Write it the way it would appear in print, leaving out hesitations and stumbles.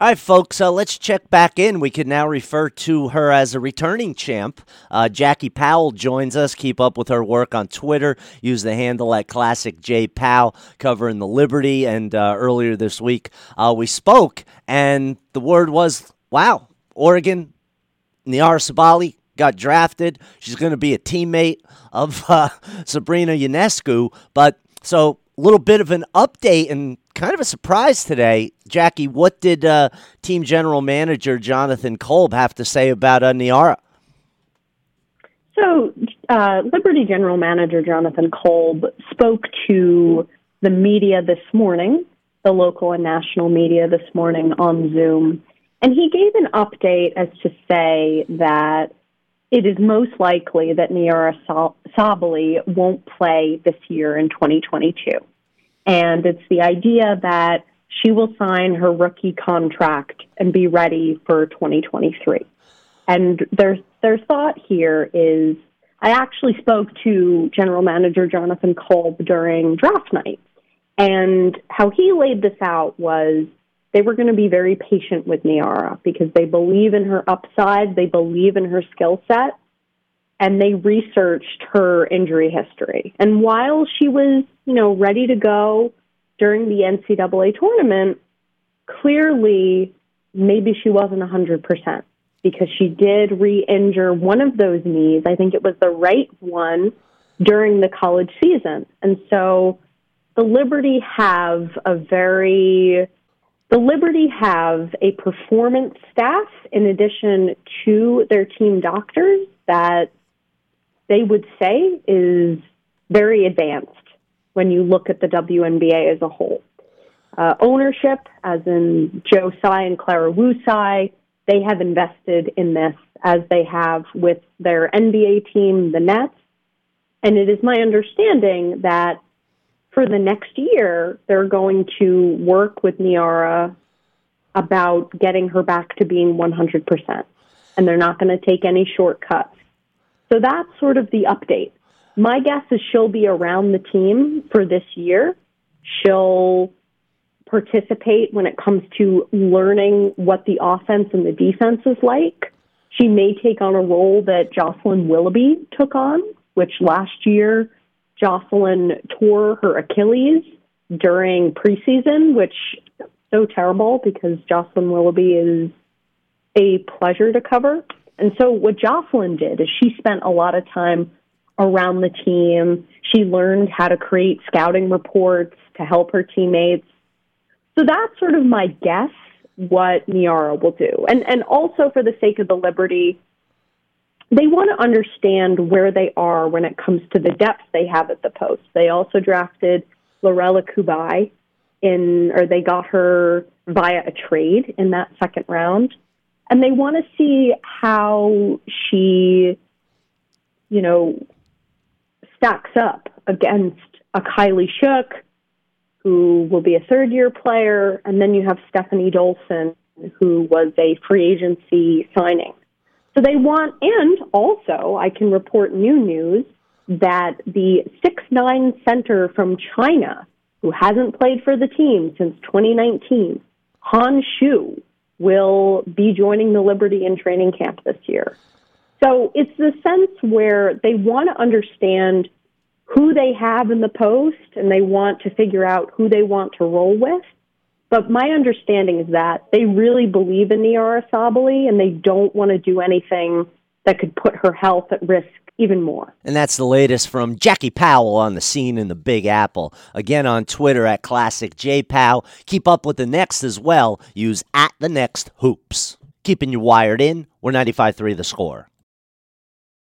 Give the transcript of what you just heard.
All right, folks, let's check back in. We can now refer to her as a returning champ. Jackie Powell joins us. Keep up with her work on Twitter. Use the handle at Classic J Powell, covering the Liberty. And earlier this week, we spoke, and the word was, wow, Oregon, Niara Sabali got drafted. She's going to be a teammate of Sabrina Ionescu. But so a little bit of an update and kind of a surprise today. Jackie, what did team general manager Jonathan Kolb have to say about Niara? So Liberty general manager Jonathan Kolb spoke to the media this morning, the local and national media this morning on Zoom, and he gave an update as to say that it is most likely that Niara Sabali won't play this year in 2022. And it's the idea that she will sign her rookie contract and be ready for 2023. And their thought here is, I actually spoke to general manager Jonathan Kolb during draft night. And how he laid this out was they were going to be very patient with Niara because they believe in her upside, they believe in her skill set, and they researched her injury history. And while she was, ready to go during the NCAA tournament, clearly maybe she wasn't 100% because she did re-injure one of those knees. I think it was the right one during the college season. And so the Liberty have a performance staff in addition to their team doctors that they would say is very advanced when you look at the WNBA as a whole. Ownership, as in Joe Tsai and Clara Wu Tsai, they have invested in this as they have with their NBA team, the Nets. And it is my understanding that for the next year, they're going to work with Niara about getting her back to being 100%. And they're not going to take any shortcuts. So that's sort of the update. My guess is she'll be around the team for this year. She'll participate when it comes to learning what the offense and the defense is like. She may take on a role that Jocelyn Willoughby took on, which last year Jocelyn tore her Achilles during preseason, which is so terrible because Jocelyn Willoughby is a pleasure to cover. And so what Jocelyn did is she spent a lot of time around the team. She learned how to create scouting reports to help her teammates. So that's sort of my guess what Niara will do. And also for the sake of the Liberty, they want to understand where they are when it comes to the depth they have at the post. They also drafted Lorella Kubai they got her via a trade in that second round. And they want to see how she, stacks up against a Kylie Shook, who will be a third-year player, and then you have Stephanie Dolson, who was a free agency signing. So they want, and also I can report new news that the 6'9" center from China, who hasn't played for the team since 2019, Han Shu, will be joining the Liberty in training camp this year. So it's the sense where they want to understand who they have in the post and they want to figure out who they want to roll with. But my understanding is that they really believe in Niara Sabali and they don't want to do anything that could put her health at risk even more. And that's the latest from Jackie Powell on the scene in the Big Apple. Again, on Twitter at Classic J Powell. Keep up with the Next as well. Use @TheNextHoops. Keeping you wired in. We're 95.3 The Score.